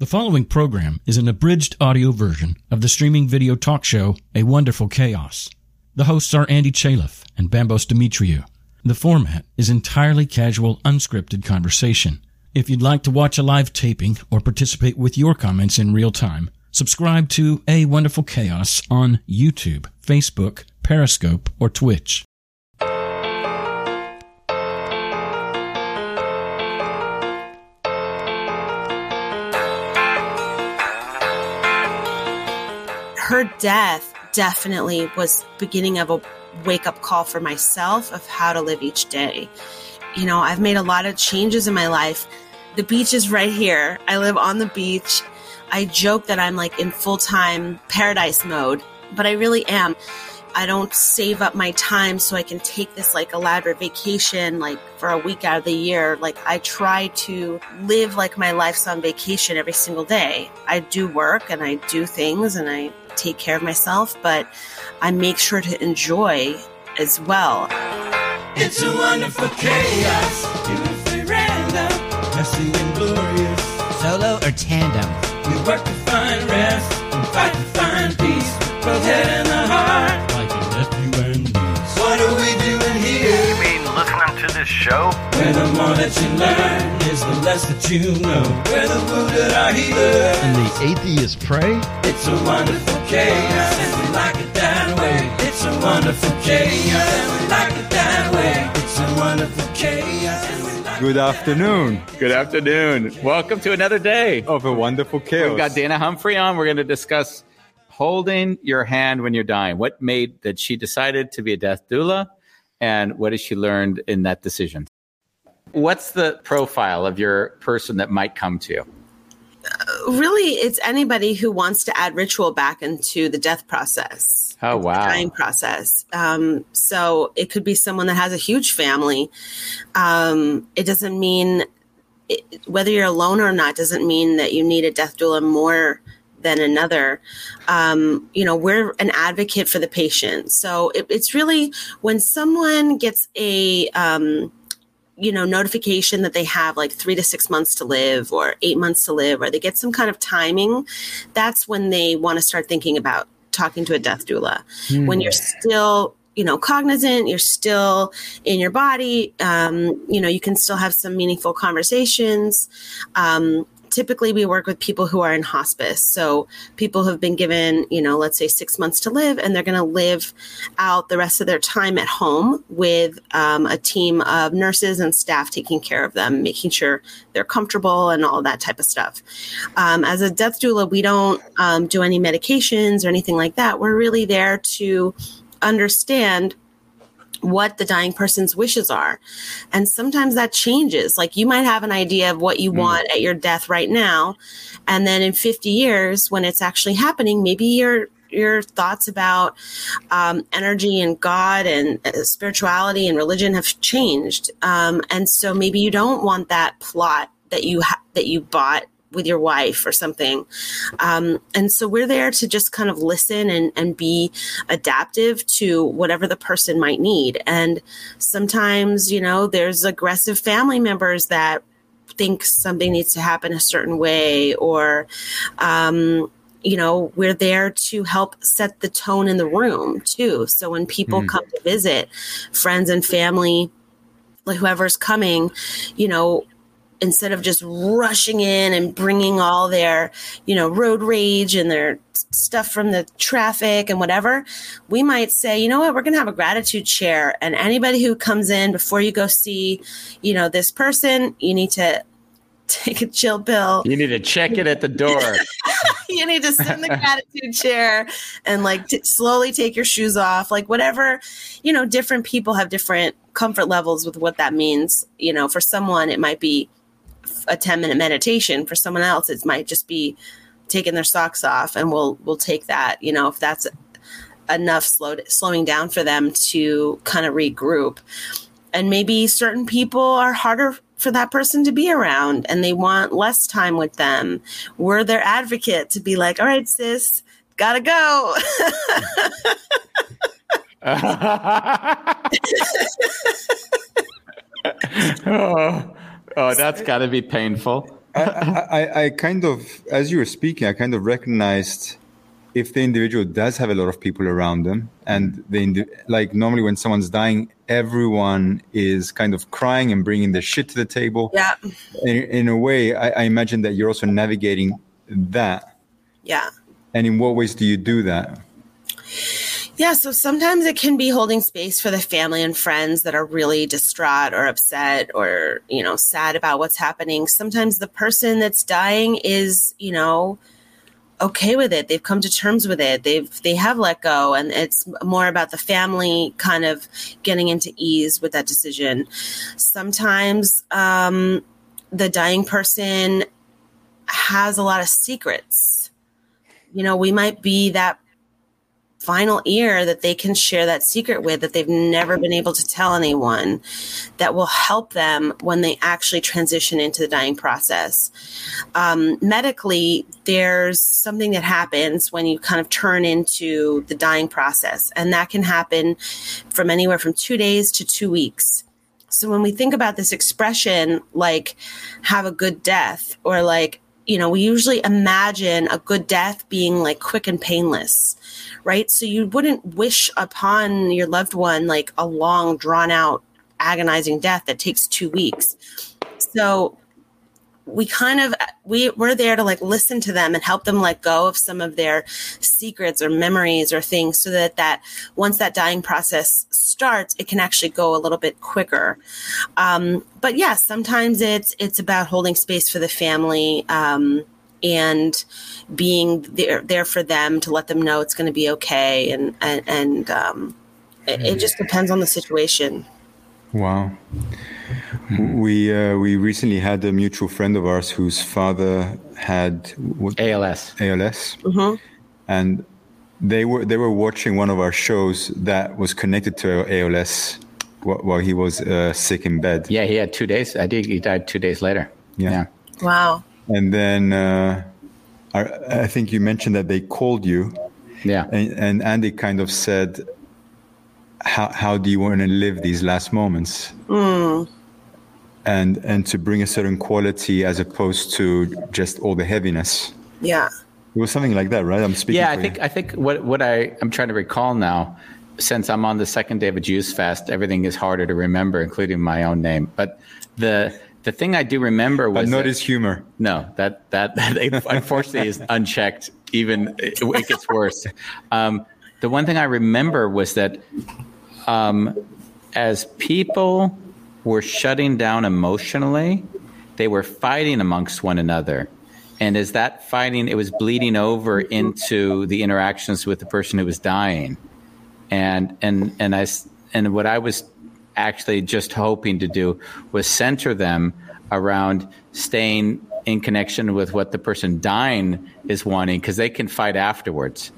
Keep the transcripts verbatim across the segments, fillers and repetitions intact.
The following program is an abridged audio version of the streaming video talk show A Wonderful Chaos. The hosts are Andy Chaliff and Bambos Demetriou. The format is entirely casual, unscripted conversation. If you'd like to watch a live taping or participate with your comments in real time, subscribe to A Wonderful Chaos on YouTube, Facebook, Periscope, or Twitch. Her death definitely was beginning of a wake-up call for myself of how to live each day. You know, I've made a lot of changes in my life. The beach is right here. I live on the beach. I joke that I'm like in full-time paradise mode, but I really am. I don't save up my time so I can take this like elaborate vacation like for a week out of the year. Like I try to live like my life's on vacation every single day. I do work and I do things and I take care of myself, but I make sure to enjoy as well. It's a wonderful chaos, beautifully random, messy and glorious. Solo or tandem? We work to find rest and fight to find peace, both head and the heart. Like a nephew and niece. What are we doing here? You mean listening to this show? Where the more that you learn is the less that you know. Where the wounded are healed and the atheists pray. It's a wonderful chaos, and we like it that way. It's a wonderful chaos, and we like it that way. It's a wonderful chaos, and we like Good afternoon. Good afternoon. Welcome to another day of a wonderful chaos. We've got Dana Humphrey on. We're going to discuss holding your hand when you're dying. What made that she decided to be a death doula, and what has she learned in that decision? What's the profile of your person that might come to you? Uh, really, it's anybody who wants to add ritual back into the death process. Oh, wow. The dying process. Um, so it could be someone that has a huge family. Um, it doesn't mean, it, whether you're alone or not, doesn't mean that you need a death doula more than another. Um, you know, we're an advocate for the patient. So it, it's really when someone gets a, um, you know, notification that they have like three to six months to live or eight months to live, or they get some kind of timing, that's when they want to start thinking about talking to a death doula. Mm. When you're still, you know, cognizant, you're still in your body, um, you know, you can still have some meaningful conversations. Um, Typically, we work with people who are in hospice. So people have been given, you know, let's say six months to live, and they're going to live out the rest of their time at home with um, a team of nurses and staff taking care of them, making sure they're comfortable and all that type of stuff. Um, as a death doula, we don't um, do any medications or anything like that. We're really there to understand what the dying person's wishes are. And sometimes that changes. Like you might have an idea of what you mm. want at your death right now. And then in fifty years, when it's actually happening, maybe your your thoughts about um, energy and God and uh, spirituality and religion have changed. Um, and so maybe you don't want that plot that you ha- that you bought with your wife or something. Um, and so we're there to just kind of listen and, and be adaptive to whatever the person might need. And sometimes, you know, there's aggressive family members that think something needs to happen a certain way, or, um, you know, we're there to help set the tone in the room too. So when people mm. come to visit, friends and family, like whoever's coming, you know, instead of just rushing in and bringing all their, you know, road rage and their stuff from the traffic and whatever, we might say, you know what, we're going to have a gratitude share. And anybody who comes in before you go see, you know, this person, you need to take a chill pill. You need to check it at the door. You need to sit in the gratitude chair and like t- slowly take your shoes off, like whatever, you know, different people have different comfort levels with what that means. You know, for someone, it might be a ten minute meditation. For someone else, it might just be taking their socks off, and we'll, we'll take that, you know, if that's enough slow, slowing down for them to kind of regroup. And maybe certain people are harder for that person to be around and they want less time with them. We're their advocate to be like, all right, sis, gotta go. oh, oh, that's got to be painful. I, I, I kind of, as you were speaking, I kind of recognized if the individual does have a lot of people around them, and the indi- like normally when someone's dying, everyone is kind of crying and bringing their shit to the table. Yeah. In, in a way, I, I imagine that you're also navigating that. Yeah. And in what ways do you do that? Yeah, so sometimes it can be holding space for the family and friends that are really distraught or upset or, you know, sad about what's happening. Sometimes the person that's dying is, you know, okay with it. They've come to terms with it. They've, they have let go, and it's more about the family kind of getting into ease with that decision. Sometimes um, the dying person has a lot of secrets. You know, we might be that final ear that they can share that secret with, that they've never been able to tell anyone, that will help them when they actually transition into the dying process. Um, medically, there's something that happens when you kind of turn into the dying process, and that can happen from anywhere from two days to two weeks. So when we think about this expression, like have a good death, or like, you know, we usually imagine a good death being like quick and painless, right? So you wouldn't wish upon your loved one like a long, drawn out, agonizing death that takes two weeks. So we kind of, we, we're there to like listen to them and help them let go of some of their secrets or memories or things, so that, that once that dying process starts, it can actually go a little bit quicker. Um, but yeah, sometimes it's, it's about holding space for the family, um, and being there, there for them to let them know it's going to be okay. And, and, and um, it, it just depends on the situation. Wow. We uh, we recently had a mutual friend of ours whose father had what? A L S. A L S. Mm-hmm. And they were they were watching one of our shows that was connected to A L S while he was uh, sick in bed. Yeah, he had two days. I think he died two days later. Yeah. yeah. Wow. And then uh, I, I think you mentioned that they called you. Yeah. And, and Andy kind of said, how how do you want to live these last moments? Mm. And and to bring a certain quality as opposed to just all the heaviness. Yeah. It was something like that, right? I'm speaking. Yeah, I for think you. I think what what I I'm trying to recall now, since I'm on the second day of a Juice fast, everything is harder to remember, including my own name. But the the thing I do remember was but not that, his humor. No, that that, that unfortunately is unchecked. Even it, it gets worse. Um, the one thing I remember was that um, as people were shutting down emotionally, they were fighting amongst one another. And as that fighting, it was bleeding over into the interactions with the person who was dying. And and and I and what I was actually just hoping to do was center them around staying in connection with what the person dying is wanting, because they can fight afterwards.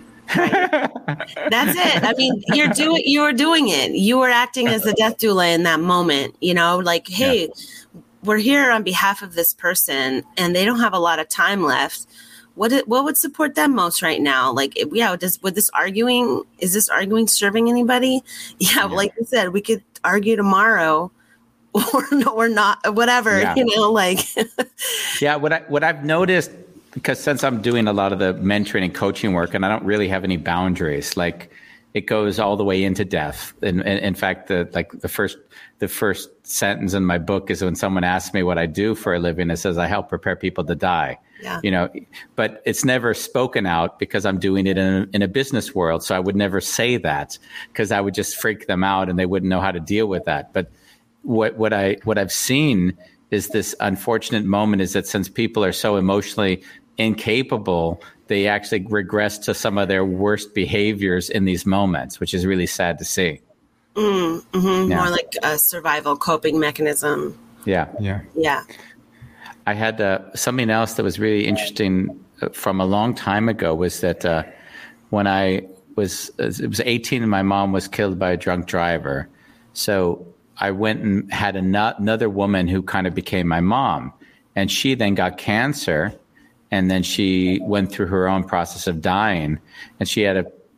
That's it. I mean, you're doing you were doing it. You were acting as the death doula in that moment, you know, like, hey, yeah. we're here on behalf of this person and they don't have a lot of time left. What it, what would support them most right now? Like, yeah, does would this arguing is this arguing serving anybody? Yeah, yeah. Like you said, we could argue tomorrow or no, or not, whatever, yeah. you know, like yeah, what I what I've noticed, because since I'm doing a lot of the mentoring and coaching work, and I don't really have any boundaries, like it goes all the way into death. And, and in fact, the like the first the first sentence in my book is when someone asks me what I do for a living, it says I help prepare people to die. Yeah. You know, but it's never spoken out because I'm doing it in a, in a business world. So I would never say that because I would just freak them out and they wouldn't know how to deal with that. But what what I what I've seen is this unfortunate moment is that since people are so emotionally incapable, they actually regress to some of their worst behaviors in these moments, which is really sad to see. Mm, mm-hmm. Yeah. More like a survival coping mechanism. Yeah. Yeah. Yeah. I had uh, something else that was really interesting from a long time ago was that uh, when I was, it was eighteen and my mom was killed by a drunk driver. So I went and had another woman who kind of became my mom, and she then got cancer. And then she went through her own process of dying, and she had a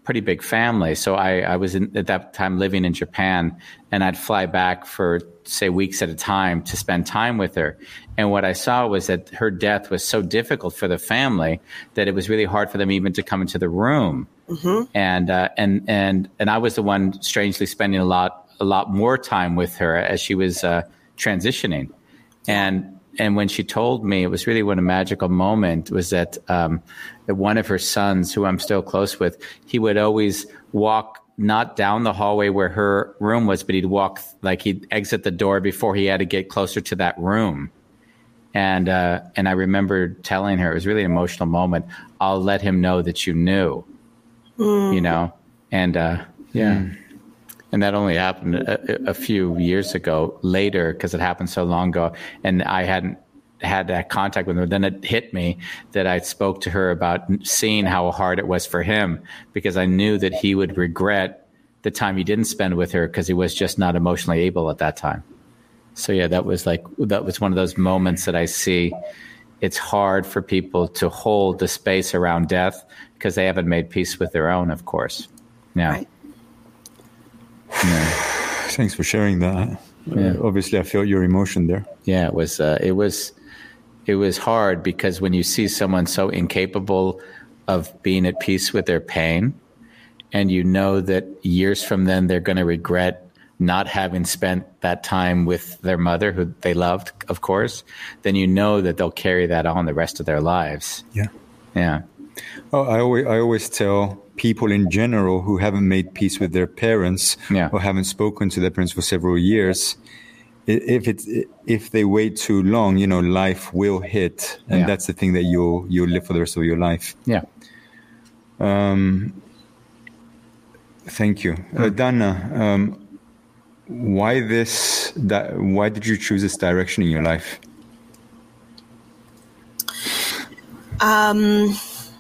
pretty big family. So I, I was in, at that time living in Japan, and I'd fly back for, say, weeks at a time to spend time with her. And what I saw was that her death was so difficult for the family that it was really hard for them even to come into the room. Mm-hmm. And, uh, and, and, and I was the one strangely spending a lot, a lot more time with her as she was uh, transitioning. And, and when she told me, it was really what a magical moment was that, um, that one of her sons, who I'm still close with, he would always walk not down the hallway where her room was, but he'd walk, like he'd exit the door before he had to get closer to that room. And, uh, and I remember telling her, it was really an emotional moment, I'll let him know that you knew, mm. you know? And, uh, yeah. Mm. And that only happened a, a few years ago later, because it happened so long ago. And I hadn't had that contact with her. Then it hit me that I spoke to her about seeing how hard it was for him, because I knew that he would regret the time he didn't spend with her because he was just not emotionally able at that time. So yeah, that was like, that was one of those moments that I see. It's hard for people to hold the space around death because they haven't made peace with their own, of course. Yeah. Right. Yeah. Thanks for sharing that. Yeah. Uh, obviously, I felt your emotion there. Yeah, it was. Uh, it was. It was hard because when you see someone so incapable of being at peace with their pain, and you know that years from then they're going to regret not having spent that time with their mother, who they loved, of course, then you know that they'll carry that on the rest of their lives. Yeah. Yeah. Oh, I always, I always tell people in general who haven't made peace with their parents yeah. or haven't spoken to their parents for several years, if it's, if they wait too long, you know, life will hit. And yeah. that's the thing that you'll, you'll live for the rest of your life. Yeah. Um, thank you. Mm. Uh, Dana, um, why this, that, why did you choose this direction in your life? Um,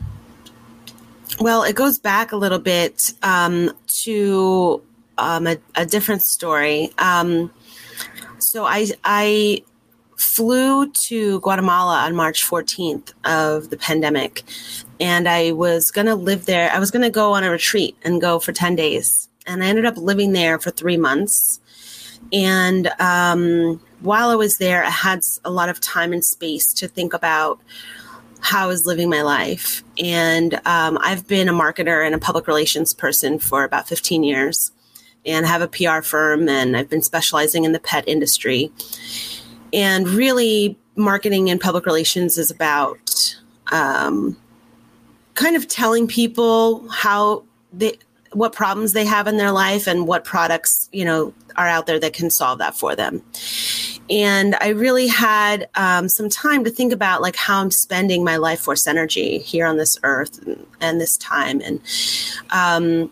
well, it goes back a little bit, um, to, um, a, a different story. Um, so I, I flew to Guatemala on March fourteenth of the pandemic, and I was going to live there. I was going to go on a retreat and go for ten days. And I ended up living there for three months. And um, while I was there, I had a lot of time and space to think about how I was living my life. And um, I've been a marketer and a public relations person for about fifteen years, and have a P R firm, and I've been specializing in the pet industry. And really, marketing and public relations is about um, kind of telling people how they, what problems they have in their life and what products, you know, are out there that can solve that for them. And I really had um, some time to think about like how I'm spending my life force energy here on this earth and, and this time. And um,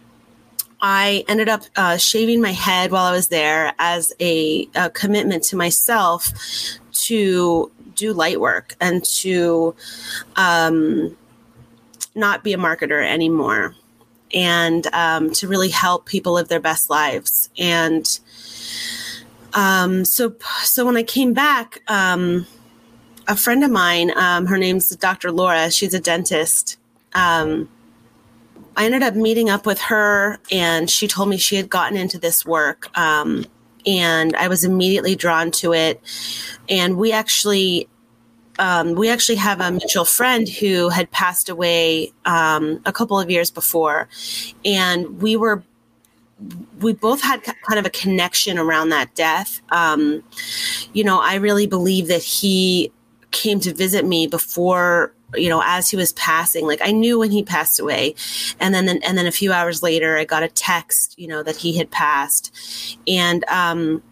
I ended up uh, shaving my head while I was there as a, a commitment to myself to do light work and to um, not be a marketer anymore, and um, to really help people live their best lives. And um, so, so when I came back, um, a friend of mine, um, her name's Doctor Laura, she's a dentist. Um, I ended up meeting up with her, and she told me she had gotten into this work. Um, and I was immediately drawn to it. And we actually, um, we actually have a mutual friend who had passed away um, a couple of years before. And we were, we both had kind of a connection around that death. Um, you know, I really believe that he came to visit me before, you know, as he was passing. Like I knew when he passed away, and then, and then a few hours later, I got a text, you know, that he had passed. And um,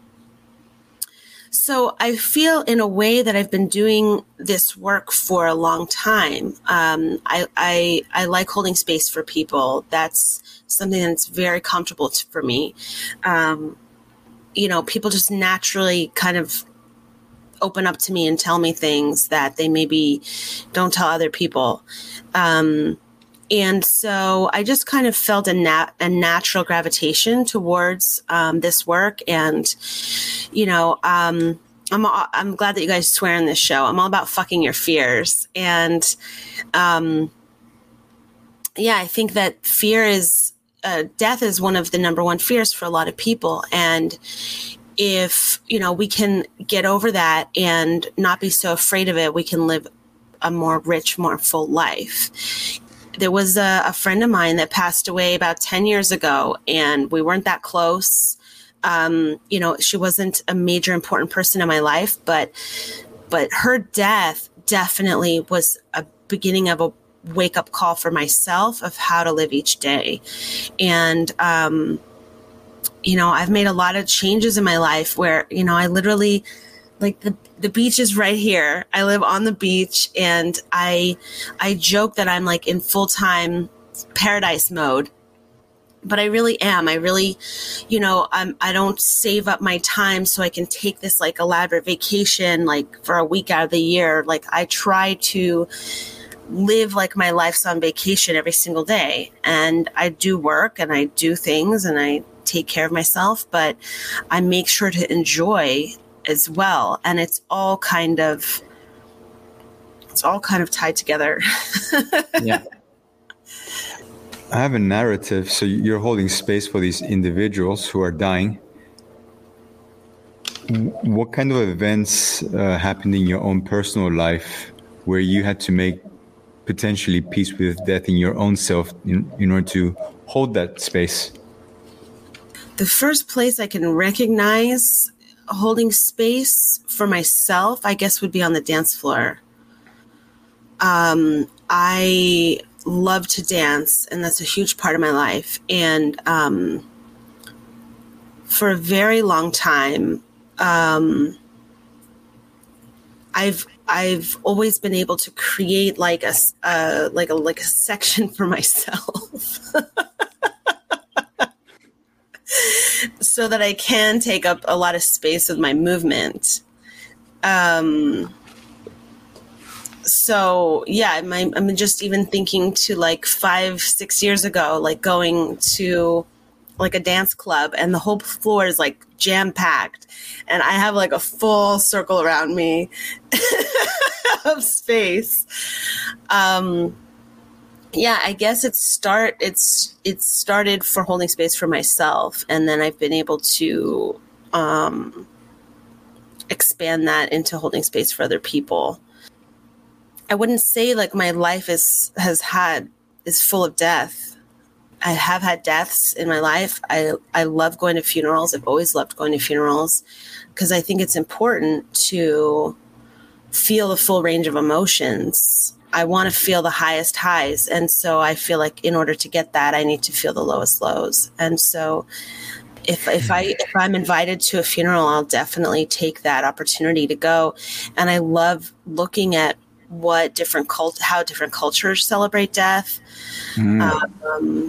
so I feel in a way that I've been doing this work for a long time. Um, I, I, I like holding space for people. That's something that's very comfortable to, for me. Um, you know, people just naturally kind of open up to me and tell me things that they maybe don't tell other people. Um, and so I just kind of felt a, nat- a natural gravitation towards um, this work. And, you know, um, I'm, I'm glad that you guys swear in this show. I'm all about fucking your fears. And um, yeah, I think that fear is, uh, death is one of the number one fears for a lot of people. And if, you know, we can get over that and not be so afraid of it, we can live a more rich, more full life. There was a, a friend of mine that passed away about ten years ago, and we weren't that close. Um, you know, she wasn't a major important person in my life, but, but her death definitely was a beginning of a wake up call for myself of how to live each day. And, um, you know, I've made a lot of changes in my life where, you know, I literally, like the, the beach is right here. I live on the beach, and I, I joke that I'm like in full-time paradise mode, but I really am. I really, you know, I'm, I don't save up my time so I can take this like elaborate vacation, like for a week out of the year. Like I try to live like my life's on vacation every single day. And I do work and I do things and I take care of myself, but I make sure to enjoy as well. And it's all kind of, it's all kind of tied together. Yeah. I have a narrative. So you're holding space for these individuals who are dying. What kind of events uh, happened in your own personal life where you had to make potentially peace with death in your own self in, in order to hold that space? The first place I can recognize holding space for myself, I guess, would be on the dance floor. Um, I love to dance, and that's a huge part of my life. And um, for a very long time, um, I've I've always been able to create like a uh, like a like a section for myself, so that I can take up a lot of space with my movement. Um, so yeah, I'm, I'm just even thinking to like five, six years ago, like going to like a dance club and the whole floor is like jam packed and I have like a full circle around me of space. Um, yeah, I guess it's start, it's, it's started for holding space for myself. And then I've been able to, um, expand that into holding space for other people. I wouldn't say like my life is, has had, is full of death. I have had deaths in my life. I, I love going to funerals. I've always loved going to funerals because I think it's important to feel the full range of emotions. I want to feel the highest highs. And so I feel like in order to get that, I need to feel the lowest lows. And so if, if I, if I'm invited to a funeral, I'll definitely take that opportunity to go. And I love looking at what different cult, how different cultures celebrate death. Mm. Um,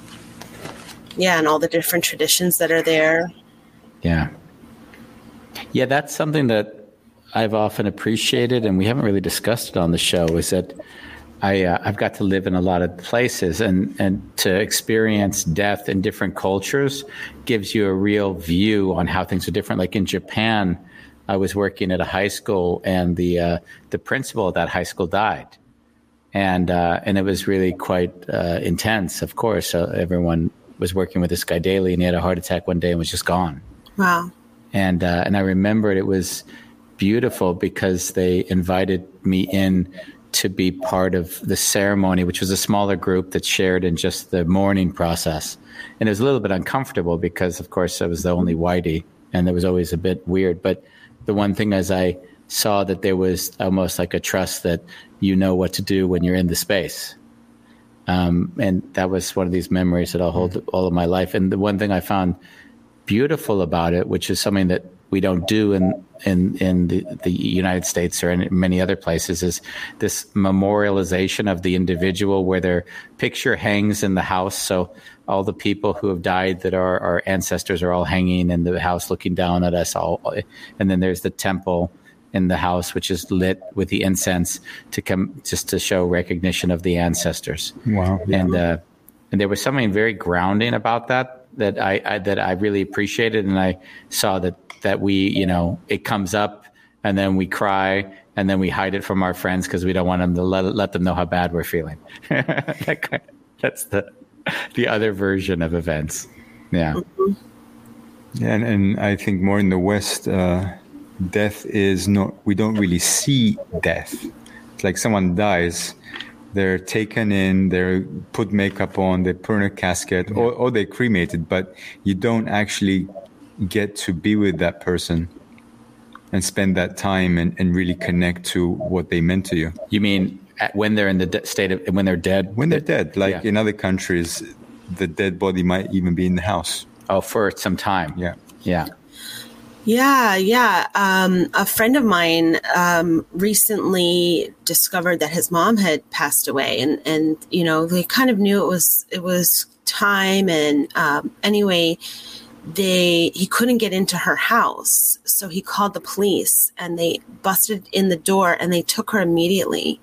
yeah. And all the different traditions that are there. Yeah. Yeah. That's something that I've often appreciated, and we haven't really discussed it on the show, is that I, uh, I've got to live in a lot of places, and, and to experience death in different cultures gives you a real view on how things are different. Like in Japan, I was working at a high school, and the uh, the principal of that high school died, and uh, and it was really quite uh, intense. Of course, uh, everyone was working with this guy daily, and he had a heart attack one day and was just gone. Wow! And uh, and I remembered it was beautiful because they invited me in to be part of the ceremony, which was a smaller group that shared in just the mourning process, and it was a little bit uncomfortable because, of course, I was the only whitey, and it was always a bit weird, but the one thing is I saw that there was almost like a trust that you know what to do when you're in the space. Um, and that was one of these memories that I'll hold mm-hmm. all of my life. And the one thing I found beautiful about it, which is something that we don't do in, in, in the, the United States or in many other places, is this memorialization of the individual where their picture hangs in the house. So all the people who have died that are our ancestors are all hanging in the house looking down at us all. And then there's the temple in the house, which is lit with the incense to come just to show recognition of the ancestors. Wow. And, uh, and there was something very grounding about that, that I, I, that I really appreciated. And I saw that, that we, you know, it comes up and then we cry and then we hide it from our friends because we don't want them to let, let them know how bad we're feeling. That's the the other version of events. Yeah. Mm-hmm. Yeah, and, and I think more in the West, uh, death is not, we don't really see death. It's like someone dies, they're taken in, they're put makeup on, they put in a casket, or, or they're cremated, but you don't actually get to be with that person and spend that time and, and really connect to what they meant to you. You mean at, when they're in the de- state of, when they're dead? When they're dead, like yeah. in other countries, the dead body might even be in the house. Oh, for some time. Yeah. Yeah. Yeah, yeah. Um, a friend of mine um, recently discovered that his mom had passed away, and, and you know they kind of knew it was it was time. And um, anyway, they he couldn't get into her house, so he called the police, and they busted in the door, and they took her immediately.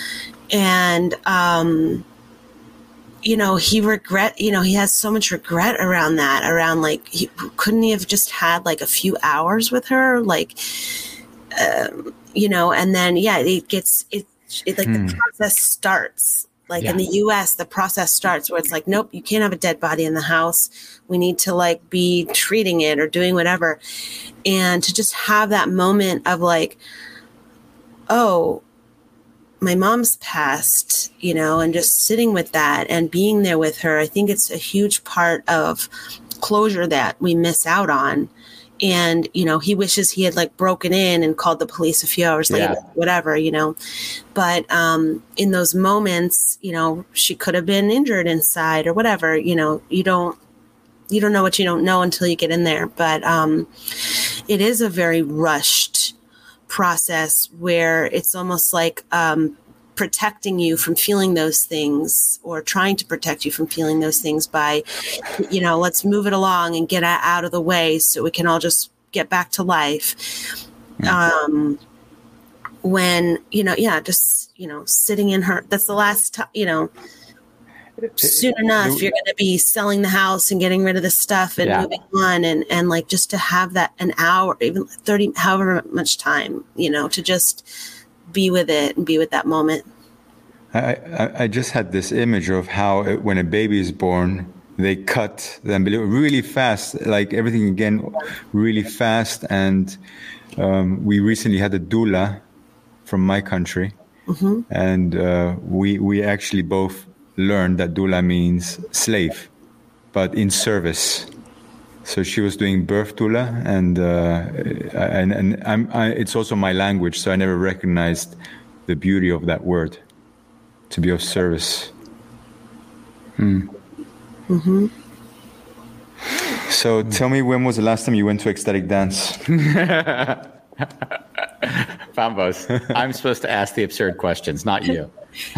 And um, you know, he regret, you know, he has so much regret around that, around like, he, couldn't he have just had like a few hours with her? Like, um, you know, and then, yeah, it gets, it, it like hmm. the process starts. Like yeah. in the U S, the process starts where it's like, nope, you can't have a dead body in the house. We need to like be treating it or doing whatever. And to just have that moment of like, oh, my mom's passed, you know, and just sitting with that and being there with her. I think it's a huge part of closure that we miss out on. And, you know, he wishes he had like broken in and called the police a few hours later, yeah. whatever, you know, but um, in those moments, you know, she could have been injured inside or whatever, you know, you don't, you don't know what you don't know until you get in there. But um, it is a very rushed process where it's almost like um, protecting you from feeling those things, or trying to protect you from feeling those things by, you know, let's move it along and get out of the way so we can all just get back to life. Um, when, you know, yeah, just, you know, sitting in her, that's the last time, you know, soon enough, you're going to be selling the house and getting rid of the stuff and yeah. moving on. And, and like, just to have that an hour, even thirty, however much time, you know, to just be with it and be with that moment. I, I, I just had this image of how it, when a baby is born, they cut the umbilical really fast, like everything again, really fast. And um, we recently had a doula from my country. Mm-hmm. And uh, we, we actually both learned that doula means slave, but in service. So she was doing birth doula, and uh, and and I'm, I, it's also my language, so I never recognized the beauty of that word, to be of service. Hmm. Mm-hmm. So tell me, when was the last time you went to ecstatic dance? Bambos, I'm supposed to ask the absurd questions, not you.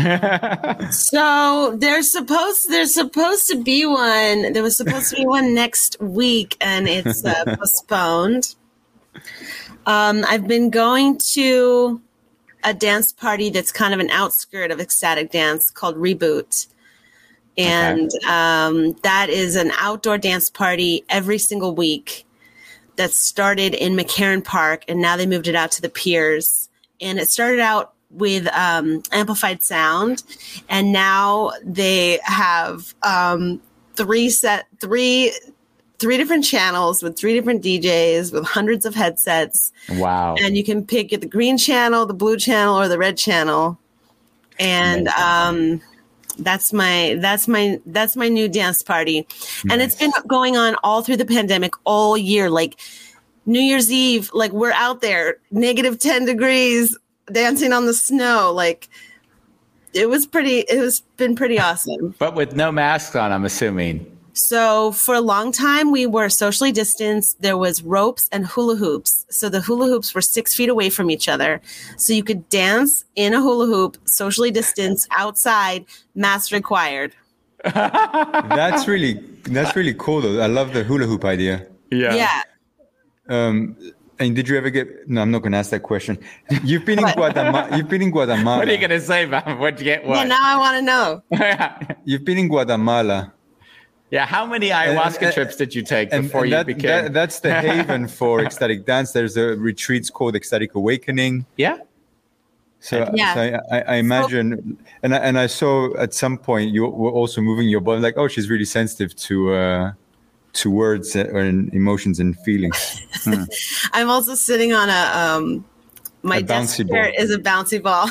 So there's supposed there's supposed to be one. There was supposed to be one next week, and it's uh, postponed. Um, I've been going to a dance party that's kind of an outskirt of ecstatic dance called Reboot. And okay. um, that is an outdoor dance party every single week that started in McCarran Park, and now they moved it out to the piers. And it started out with um, amplified sound, and now they have um, three set three three different channels with three different D Js with hundreds of headsets. Wow! And you can pick the green channel, the blue channel, or the red channel. And um, that's my that's my that's my new dance party, nice. And it's been going on all through the pandemic, all year. Like New Year's Eve, like we're out there, negative ten degrees. Dancing on the snow, like it was pretty. It was been pretty awesome. But with no masks on, I'm assuming. So for a long time, we were socially distanced. There was ropes and hula hoops. So the hula hoops were six feet away from each other. So you could dance in a hula hoop, socially distanced, outside, mask required. That's really that's really cool, though. I love the hula hoop idea. Yeah. Yeah. Um, And did you ever get? No, I'm not going to ask that question. You've been in Guatemala. You've been in Guatemala. What are you going to say, man? What'd you get? What? Yeah, now I want to know. You've been in Guatemala. Yeah, how many ayahuasca and, trips did you take and, before and you that, became? That, that's the haven for ecstatic dance. There's a retreats called Ecstatic Awakening. Yeah. So, Yeah. so I, I, I imagine, and I, and I saw at some point you were also moving your body, like, oh, she's really sensitive to uh, to words and emotions and feelings. Hmm. I'm also sitting on a um, my A desk bouncy chair ball. is a bouncy ball.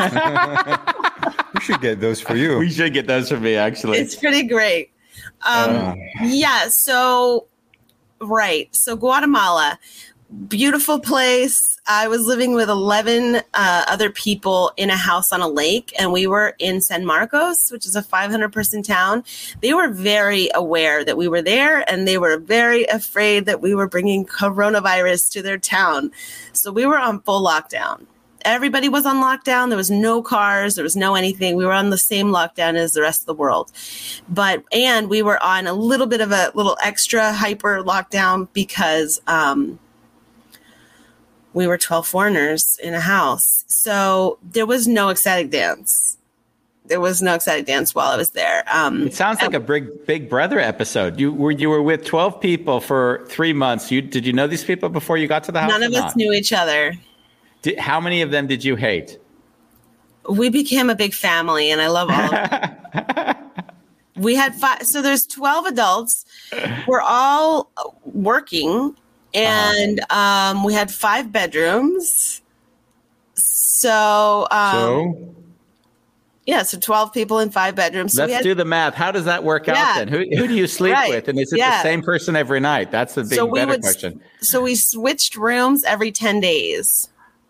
We should get those for you. We should get those for me, actually. It's pretty great. Um, Uh. yeah. So, right. So Guatemala, beautiful place. I was living with eleven uh, other people in a house on a lake, and we were in San Marcos, which is a five hundred person town. They were very aware that we were there, and they were very afraid that we were bringing coronavirus to their town. So we were on full lockdown. Everybody was on lockdown. There was no cars. There was no anything. We were on the same lockdown as the rest of the world. But, and we were on a little bit of a little extra hyper lockdown because, um, we were twelve foreigners in a house. So there was no ecstatic dance. There was no ecstatic dance while I was there. Um, It sounds like a big Big Brother episode. You were you were with twelve people for three months. You did you know these people before you got to the house? none or of us not? knew each other. Did, how many of them did you hate? We became a big family, and I love all of them. We had five. So there's twelve adults. We're all working. And um, we had five bedrooms. So, um, So, yeah, so twelve people in five bedrooms. So Let's we had, do the math. How does that work Yeah. out then? Who who do you sleep Right. with? And is it Yeah. the same person every night? That's the big so we better would, question. So we switched rooms every ten days.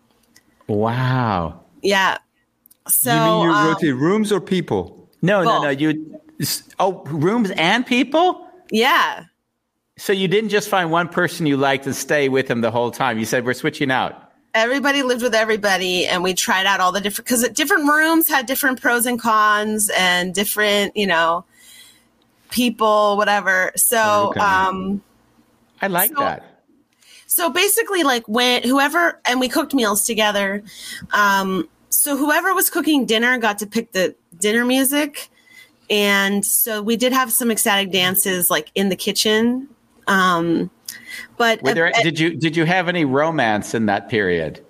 Wow. Yeah. So, you mean you um, rotate rooms or people? No, no, Both. no. You oh rooms and people? yeah. So you didn't just find one person you liked and stay with him the whole time. You said we're switching out. Everybody lived with everybody, and we tried out all the different, because different rooms had different pros and cons and different, you know, people, whatever. So, Okay. um, I like So- that. So basically, like when whoever, and we cooked meals together. Um, so whoever was cooking dinner got to pick the dinner music. And so we did have some ecstatic dances like in the kitchen. Um, but Were there, uh, did you did you have any romance in that period?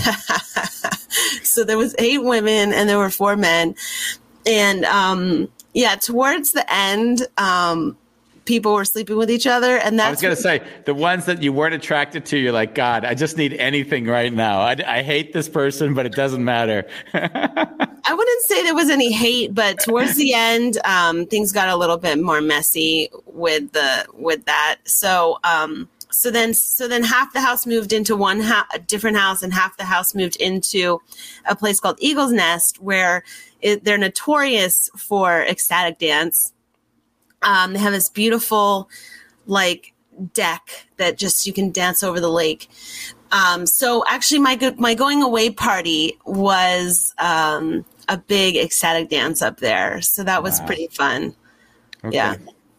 so there was eight women and there were four men. And um, yeah, towards the end, um, people were sleeping with each other. And that's I was going to say, the ones that you weren't attracted to, you're like, God, I just need anything right now. I, I hate this person, but it doesn't matter. I wouldn't say there was any hate, but towards the end, um, things got a little bit more messy with the with that. So, um, so then, so then half the house moved into one ha- a different house, and half the house moved into a place called Eagle's Nest, where it, they're notorious for ecstatic dance. Um, they have this beautiful, like, deck that just you can dance over the lake. Um, so actually, my go- my going away party was um, a big ecstatic dance up there. So that was Wow. pretty fun. Okay. Yeah.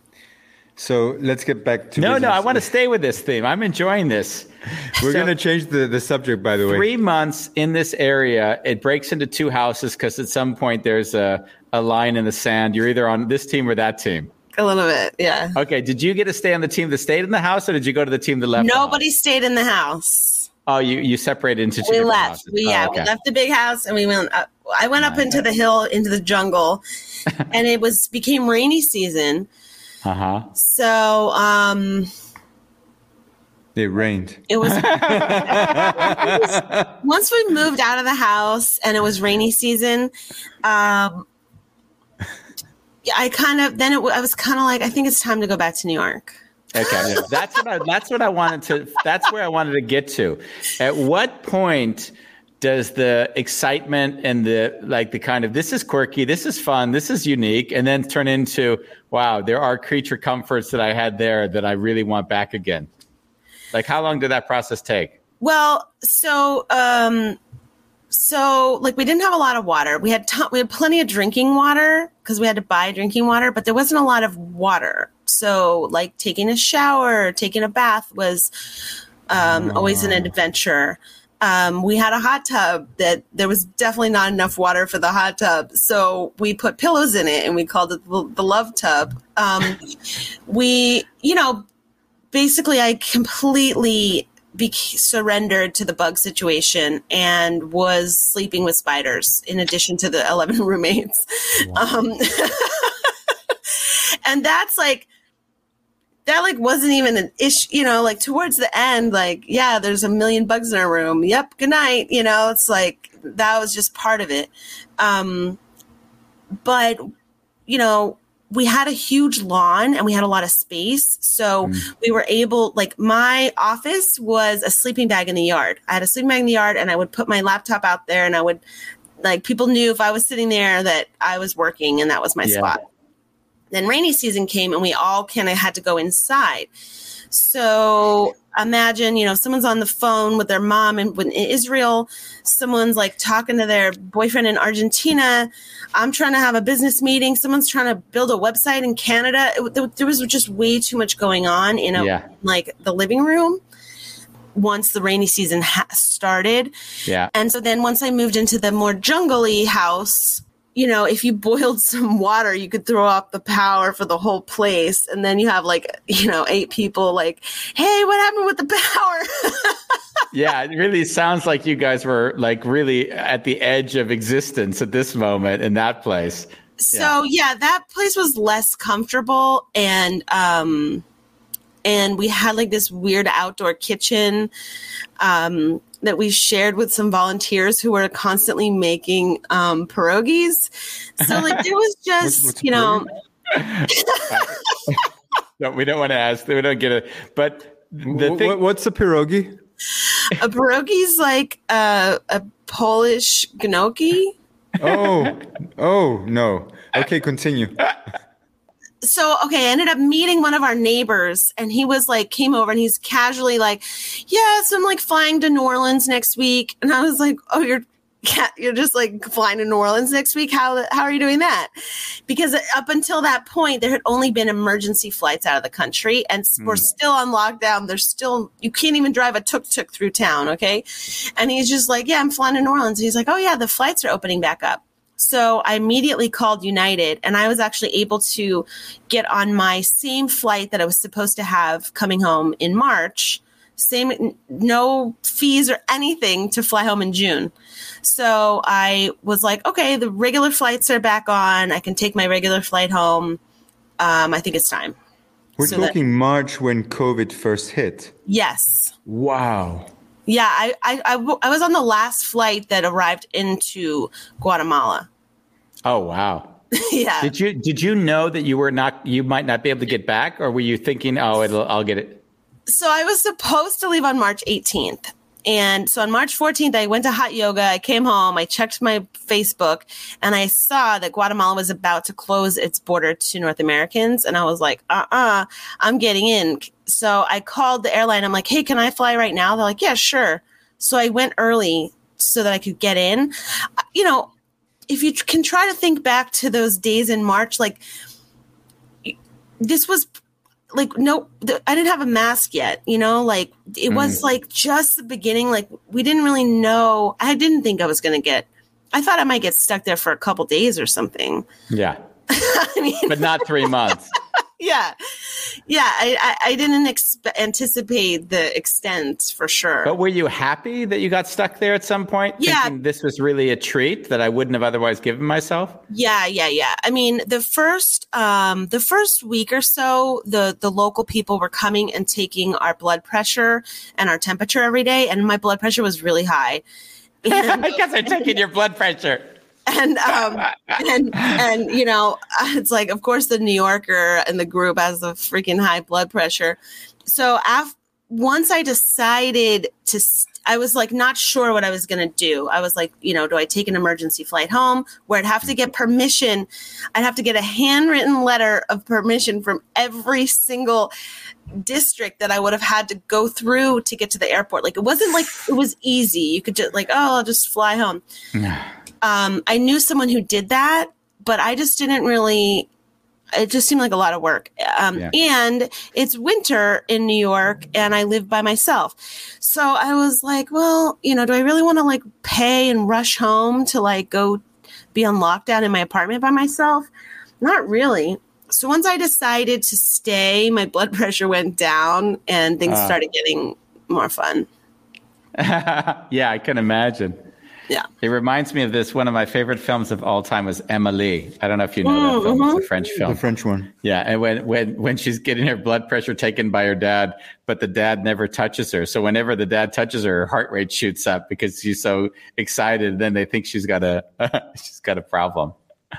So let's get back to no, no, business. I want to stay with this theme. I'm enjoying this. We're So- going to change the, the subject, by the way. Three months in this area, it breaks into two houses because at some point there's a, a line in the sand. You're either on this team or that team. A little bit, yeah. Okay, did you get to stay on the team that stayed in the house, or did you go to the team that left? the Nobody house? stayed in the house. Oh, you, you separated into two We different left. houses. We yeah, Oh, okay. we left the big house and we went up. I went up into the hill, into the jungle, and it was became rainy season. Uh-huh. So um, It rained. it was, it was once we moved out of the house and it was rainy season. Um, yeah, I kind of then it, I was kind of like, I think it's time to go back to New York. Okay, that's what I, that's what I wanted to. That's where I wanted to get to. At what point does the excitement and the like the kind of this is quirky, this is fun, this is unique, and then turn into wow, there are creature comforts that I had there that I really want back again? Like, how long did that process take? Well, so um, so like we didn't have a lot of water. We had ton- we had plenty of drinking water because we had to buy drinking water, but there wasn't a lot of water. So like taking a shower, taking a bath was um, oh. always an adventure. Um, we had a hot tub that there was definitely not enough water for the hot tub. So we put pillows in it and we called it the, the love tub. Um, we, you know, basically I completely be- surrendered to the bug situation and was sleeping with spiders in addition to the eleven roommates. Wow. Um, and that's like, that like wasn't even an issue, you know, like towards the end, like, yeah, there's a million bugs in our room. Yep. Good night. You know, it's like, that was just part of it. Um, but, you know, we had a huge lawn and we had a lot of space. So mm. we were able, like my office was a sleeping bag in the yard. I had a sleeping bag in the yard and I would put my laptop out there and I would, like, people knew if I was sitting there that I was working and that was my yeah. spot. Then rainy season came and we all kind of had to go inside. So imagine, you know, someone's on the phone with their mom in, in Israel. Someone's like talking to their boyfriend in Argentina. I'm trying to have a business meeting. Someone's trying to build a website in Canada. It, there was just way too much going on in a, yeah. like the living room once the rainy season ha- started. Yeah. And so then once I moved into the more jungly house, you know, if you boiled some water, you could throw off the power for the whole place. And then you have like, you know, eight people like, hey, what happened with the power? Yeah, it really sounds like you guys were like really at the edge of existence at this moment in that place. So yeah, yeah that place was less comfortable. And, um, and we had like this weird outdoor kitchen, um, that we shared with some volunteers who were constantly making um, pierogies. So like it was just, what's, what's you know. No, we don't want to ask. We don't get it. But the thing, what's a pierogi? A pierogi is like a, a Polish gnocchi. Oh, oh no. Okay, continue. So, okay, I ended up meeting one of our neighbors and he was like, came over and he's casually like, yeah, so I'm like flying to New Orleans next week. And I was like, oh, you're, you're just like flying to New Orleans next week. How, how are you doing that? Because up until that point, there had only been emergency flights out of the country and mm. we're still on lockdown. There's still, you can't even drive a tuk-tuk through town. Okay. And he's just like, yeah, I'm flying to New Orleans. And he's like, oh yeah, the flights are opening back up. So I immediately called United and I was actually able to get on my same flight that I was supposed to have coming home in March, same, no fees or anything to fly home in June. So I was like, okay, the regular flights are back on. I can take my regular flight home. Um, I think it's time. We're so talking that, March when COVID first hit. Yes. Wow. Yeah, I, I, I, I was on the last flight that arrived into Guatemala. Oh, wow. Yeah. Did you did you know that you were not you might not be able to get back, or were you thinking, oh, it'll, I'll get it? So I was supposed to leave on March eighteenth. And so on March fourteenth, I went to hot yoga. I came home. I checked my Facebook and I saw that Guatemala was about to close its border to North Americans. And I was like, uh-uh, I'm getting in. So I called the airline. I'm like, hey, can I fly right now? They're like, yeah, sure. So I went early so that I could get in. You know, if you can try to think back to those days in March, like this was like, no, I didn't have a mask yet, you know, like it mm. was like just the beginning. Like we didn't really know. I didn't think I was going to get, I thought I might get stuck there for a couple days or something. Yeah. I mean, but not three months. Yeah. Yeah. I, I, I didn't expe- anticipate the extent for sure. But were you happy that you got stuck there at some point? Yeah. Thinking this was really a treat that I wouldn't have otherwise given myself? Yeah. Yeah. Yeah. I mean, the first, um, the first week or so, the, the local people were coming and taking our blood pressure and our temperature every day. And my blood pressure was really high. And, I guess they're taking your blood pressure. And, um, and, and, you know, it's like, of course, the New Yorker and the group has the freaking high blood pressure. So af- once I decided to, st- I was like, not sure what I was going to do. I was like, you know, do I take an emergency flight home where I'd have to get permission? I'd have to get a handwritten letter of permission from every single district that I would have had to go through to get to the airport. Like, it wasn't like it was easy. You could just like, oh, I'll just fly home. Um, I knew someone who did that, but I just didn't really, it just seemed like a lot of work. Um, yeah. And it's winter in New York and I live by myself. So I was like, well, you know, do I really want to like pay and rush home to like go be on lockdown in my apartment by myself? Not really. So once I decided to stay, my blood pressure went down and things uh. started getting more fun. Yeah, I can imagine. Yeah. It reminds me of this. One of my favorite films of all time was Emily. I don't know if you know that film. Mm-hmm. It's a French film. The French one. Yeah, and when, when, when she's getting her blood pressure taken by her dad, but the dad never touches her. So whenever the dad touches her, her heart rate shoots up because she's so excited. Then they think she's got a she's got a problem.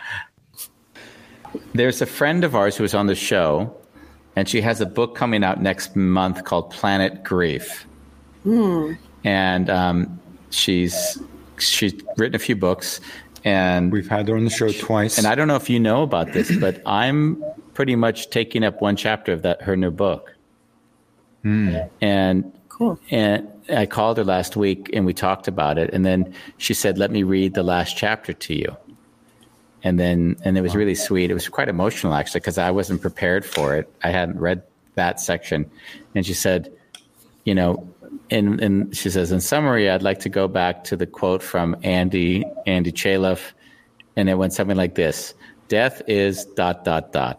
There's a friend of ours who was on the show, and she has a book coming out next month called Planet Grief. Mm. And um, she's she's written a few books, and We've had her on the show twice. and I don't know if you know about this, but I'm pretty much taking up one chapter of that her new book. Mm. And Cool. and I called her last week and we talked about it, and then she said, "Let me read the last chapter to you." And then and it was really sweet. It was quite emotional actually because I wasn't prepared for it. I hadn't read that section, and she said, "You know." And, and she says, in summary, I'd like to go back to the quote from Andy, Andy Chaleff, and it went something like this: "Death is dot, dot, dot."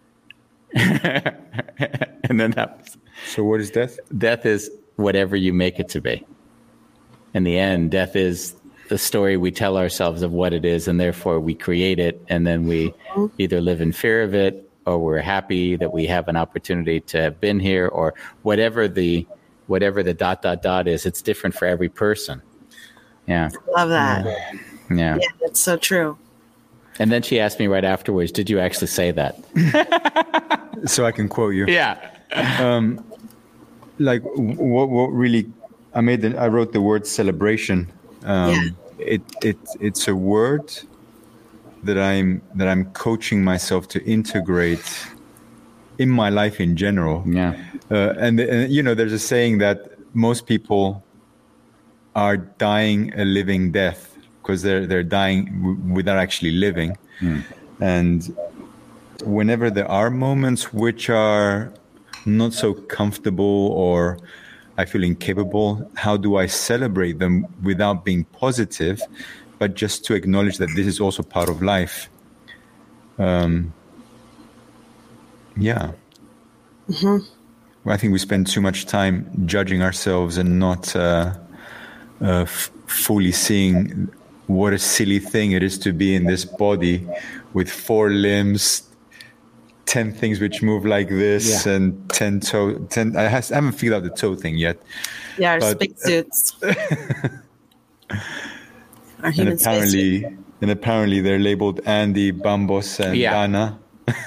And then that was, So what is death? death is whatever you make it to be. In the end, death is the story we tell ourselves of what it is, and therefore we create it, and then we either live in fear of it, or we're happy that we have an opportunity to have been here, or whatever the whatever the dot, dot, dot is. It's different for every person. Yeah. Love that. Yeah. Yeah, that's so true. And then she asked me right afterwards, did you actually say that? So I can quote you. Yeah. Like what? What really? I made. The, I wrote the word celebration. Um, Yeah. It it it's a word that I'm that I'm coaching myself to integrate in my life in general. Yeah. Uh, and, and you know, there's a saying that most people are dying a living death because they're they're dying w- without actually living. Mm. And whenever there are moments which are not so comfortable or I feel incapable, how do I celebrate them without being positive, but just to acknowledge that this is also part of life? Um, yeah. Mm-hmm. I think we spend too much time judging ourselves and not uh, uh, f- fully seeing what a silly thing it is to be in this body with four limbs, ten things which move like this, Yeah. and ten toe. Ten. I, has, I haven't figured out the toe thing yet. Yeah, our But- spacesuits. Our And human spacesuits. apparently, and apparently they're labeled Andy, Bambos, and Yeah. Dana.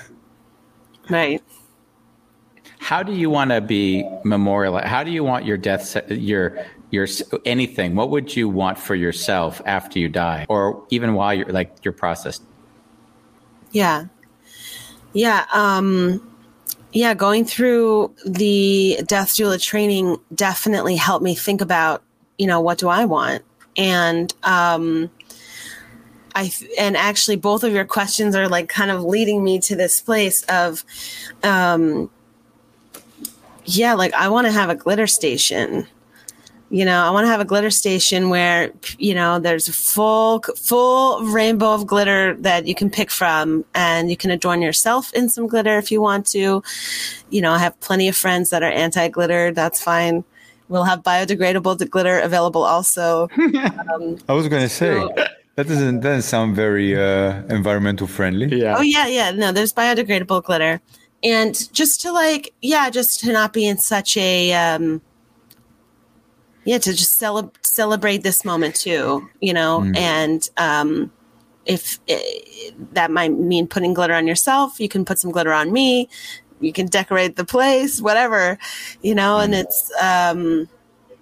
Right. How do you want to be memorialized? How do you want your death, se- your your anything? What would you want for yourself after you die, or even while you're like your process? Yeah. Yeah. Um, yeah. Going through the death doula training definitely helped me think about, you know, what do I want? And, um, I, and actually both of your questions are like kind of leading me to this place of, um, yeah, like I want to have a glitter station. You know, I want to have a glitter station where, you know, there's a full, full rainbow of glitter that you can pick from, and you can adorn yourself in some glitter if you want to. You know, I have plenty of friends that are anti-glitter. That's fine. We'll have biodegradable glitter available also. I was going to say that doesn't doesn't sound very uh, environmental friendly. Yeah. Oh yeah, yeah. No, there's biodegradable glitter. And just to like, yeah, just to not be in such a, um, yeah, to just cele- celebrate this moment too, you know, Mm. and um, if it, that might mean putting glitter on yourself, you can put some glitter on me, you can decorate the place, whatever, you know, Mm. and it's um,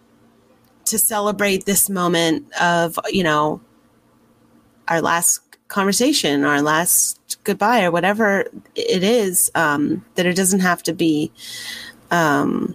to celebrate this moment of, you know, our last conversation, our last goodbye, or whatever it is, um, that it doesn't have to be um,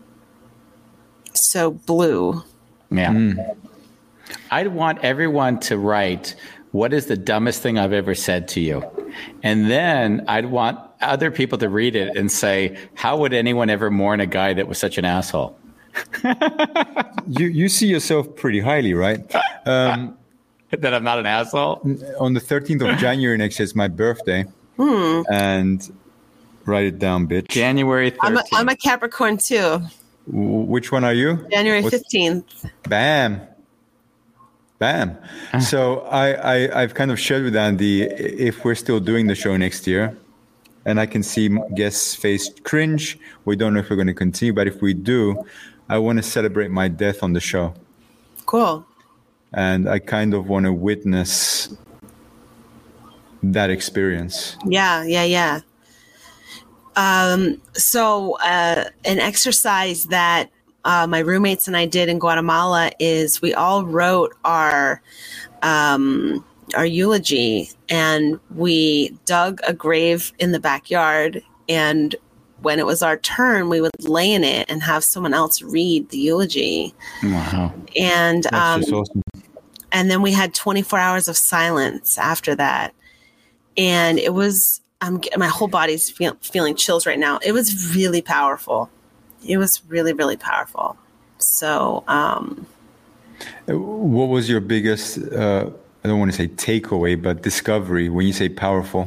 so blue. Yeah. I'd want everyone to write, what is the dumbest thing I've ever said to you? And then I'd want other people to read it and say, how would anyone ever mourn a guy that was such an asshole? You you see yourself pretty highly, right? Um, That I'm not an asshole? on the thirteenth of January next year is my birthday, and write it down, bitch. January I'm thirteenth. a, I'm a Capricorn too. W- Which one are you? January What's- fifteenth. Bam. Bam. So I, I, I've kind of shared with Andy if we're still doing the show next year, and I can see guests face cringe. We don't know if we're going to continue, but if we do, I want to celebrate my death on the show. Cool. And I kind of want to witness that experience. Yeah, yeah, yeah. Um, so uh, an exercise that uh, my roommates and I did in Guatemala is we all wrote our um, our eulogy, and we dug a grave in the backyard, and when it was our turn, we would lay in it and have someone else read the eulogy. Wow. And That's um, just awesome. and then we had twenty-four hours of silence after that. And it was, I'm, my whole body's feel, feeling chills right now. It was really powerful. It was really, really powerful. So, um, What was your biggest, uh, I don't want to say takeaway, but discovery when you say powerful?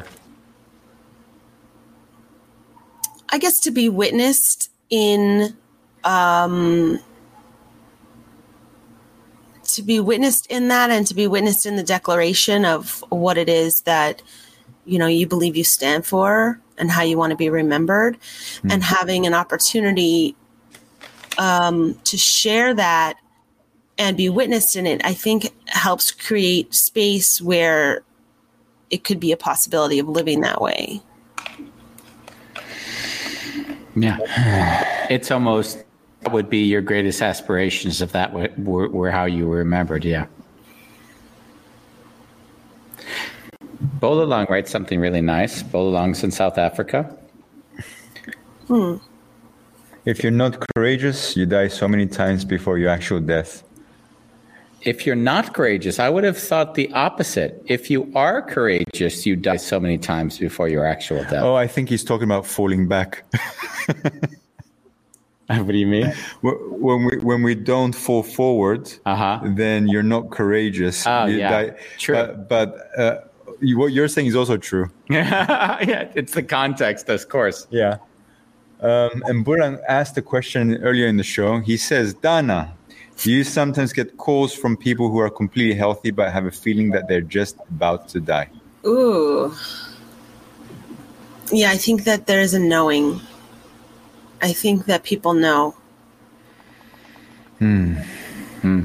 I guess to be witnessed in, um, to be witnessed in that, and to be witnessed in the declaration of what it is that, you know, you believe you stand for and how you want to be remembered, mm. and having an opportunity um, to share that and be witnessed in it, I think helps create space where it could be a possibility of living that way. Yeah. It's almost, that would be your greatest aspirations if that were, were, were how you were remembered. Yeah. Bolalong writes something really nice. Bolalong's in South Africa. Hmm. If you're not courageous, you die so many times before your actual death. If you're not courageous, I would have thought the opposite. If you are courageous, you die so many times before your actual death. Oh, I think he's talking about falling back. What do you mean? When we when we don't fall forward, uh-huh. then you're not courageous. Oh, you yeah. die. True. But, but uh, you, what you're saying is also true. Yeah, it's the context, of course. Yeah. Um, and Burhan asked a question earlier in the show. He says, Dana, do you sometimes get calls from people who are completely healthy but have a feeling that they're just about to die? Ooh. Yeah, I think that there is a knowing. I think that people know. Hmm. hmm.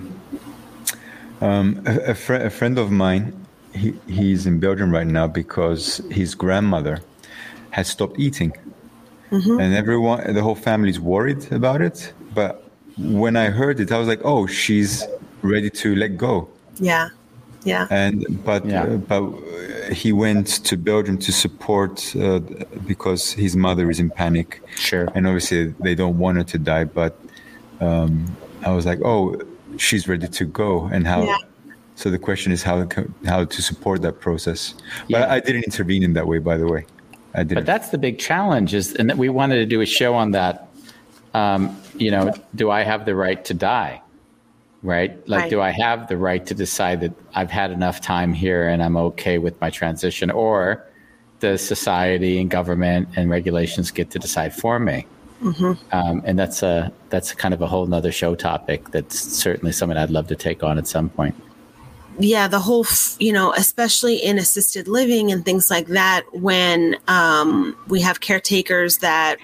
Um, a, a, fr- a friend of mine, he, he's in Belgium right now because his grandmother has stopped eating. Mm-hmm. And everyone, the whole family's worried about it. But when I heard it, I was like, oh, she's ready to let go. Yeah. Yeah. And but yeah. Uh, but he went to Belgium to support uh, because his mother is in panic. Sure. And obviously they don't want her to die. But um, I was like, oh, she's ready to go. And how? Yeah. So the question is how how to support that process. But Yeah. I didn't intervene in that way, by the way. I didn't. But that's the big challenge, is, and that we wanted to do a show on that. Um, you know, do I have the right to die? Right? Like, right. do I have the right to decide that I've had enough time here and I'm okay with my transition? Or does society and government and regulations get to decide for me? Mm-hmm. Um, and that's a that's kind of a whole nother show topic. That's certainly something I'd love to take on at some point. Yeah, the whole, you know, especially in assisted living and things like that, when um, we have caretakers that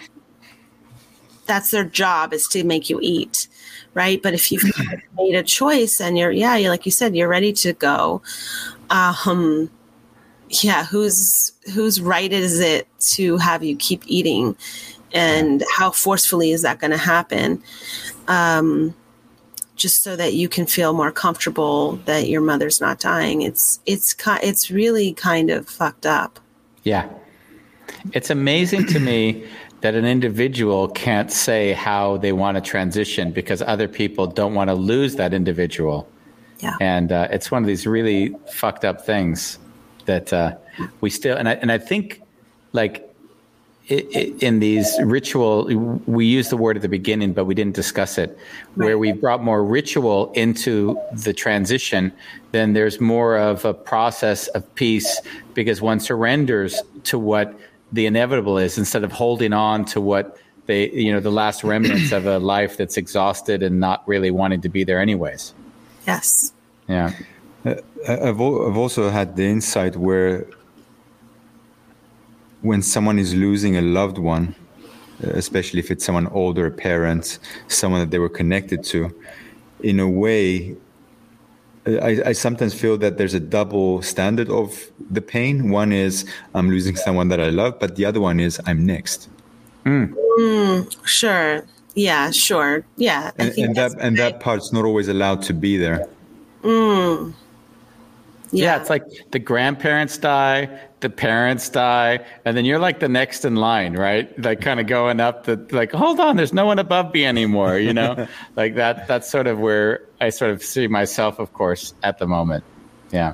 that's their job, is to make you eat, right? But if you've made a choice and you're, yeah, you're, like you said, you're ready to go, um, yeah, whose whose right is it to have you keep eating, and how forcefully is that going to happen? Um, just so that you can feel more comfortable that your mother's not dying. It's it's it's really kind of fucked up. Yeah. It's amazing to me that an individual can't say how they want to transition because other people don't want to lose that individual. Yeah. And uh, it's one of these really fucked up things that uh, we still, and I, and I think like, in these ritual, we used the word at the beginning, but we didn't discuss it, where we brought more ritual into the transition, then there's more of a process of peace because one surrenders to what the inevitable is instead of holding on to what they, you know, the last remnants of a life that's exhausted and not really wanting to be there anyways. Yes. Yeah. Uh, I've, al- I've also had the insight where when someone is losing a loved one, uh, especially if it's someone older, a parent, someone that they were connected to, in a way, I, I sometimes feel that there's a double standard of the pain. One is I'm losing someone that I love, but the other one is I'm next. Mm, sure. Yeah, sure. Yeah. I And, think and that's that and right. that part's not always allowed to be there. Mm. Yeah. Yeah. It's like the grandparents die, the parents die, and then you're like the next in line, right? Like kind of going up the, like, hold on, there's no one above me anymore, you know? Like that, that's sort of where I sort of see myself, of course, at the moment. Yeah.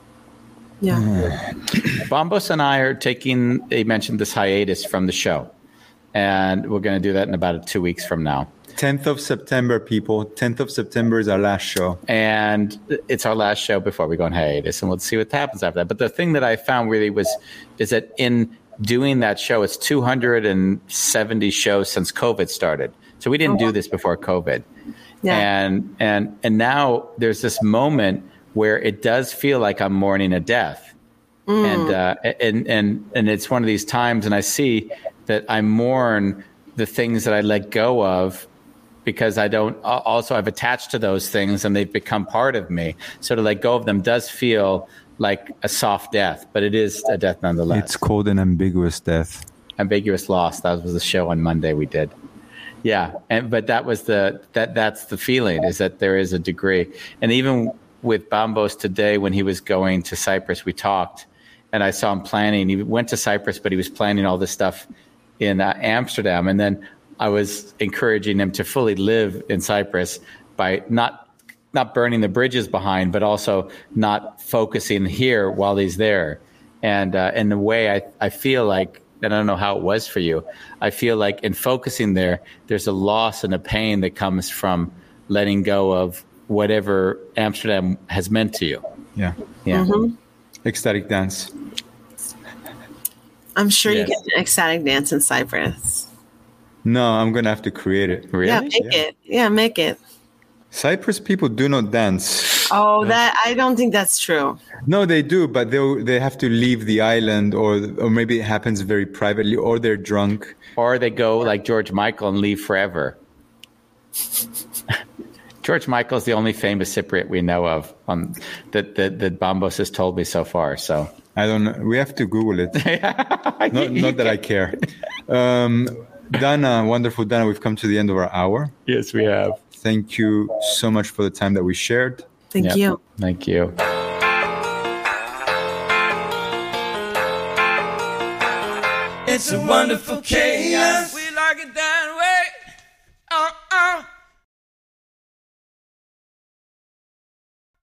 Yeah. Bambos and I are taking, they mentioned this hiatus from the show, and we're going to do that in about two weeks from now. tenth of September, people. tenth of September is our last show. And it's our last show before we go on hiatus, and we'll see what happens after that. But the thing that I found really was, is that in doing that show, it's two hundred seventy shows since COVID started. So we didn't do this before COVID. Yeah. And, and, and now there's this moment where it does feel like I'm mourning a death. And, uh, and, and, and it's one of these times, and I see that I mourn the things that I let go of, because I don't, also I've attached to those things and they've become part of me. So to let go of them does feel like a soft death, but it is a death nonetheless. It's called an ambiguous death. Ambiguous loss. That was the show on Monday we did. Yeah. And, but that was the, that, that's the feeling, is that there is a degree. And even with Bambos today, when he was going to Cyprus, we talked, and I saw him planning. He went to Cyprus, but he was planning all this stuff in uh, Amsterdam. And then I was encouraging him to fully live in Cyprus by not not burning the bridges behind, but also not focusing here while he's there. And uh, in a way, I, I feel like, and I don't know how it was for you, I feel like in focusing there, there's a loss and a pain that comes from letting go of whatever Amsterdam has meant to you. Yeah. Yeah. Mm-hmm. Ecstatic dance. I'm sure Yes. you get an ecstatic dance in Cyprus. No, I'm going to have to create it. Really? Yeah, make Yeah. it. Yeah, make it. Cyprus people do not dance. Oh, that I don't think that's true. No, they do, but they they have to leave the island, or or maybe it happens very privately, or they're drunk. Or they go like George Michael and leave forever. George Michael is the only famous Cypriot we know of on, that, that, that Bambos has told me so far. So I don't know. We have to Google it. not, not that I care. Um, Dana, wonderful Dana, we've come to the end of our hour. yes, we have. Thank you so much for the time that we shared. Thank Yep. you. Thank you. It's a wonderful chaos. We like it that way.